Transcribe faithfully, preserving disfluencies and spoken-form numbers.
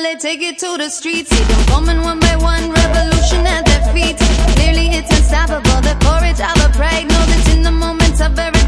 they take it to the streets. See them coming one by one, revolution at their feet. Clearly it's unstoppable, the courage, all the pride. Know that in the moments of every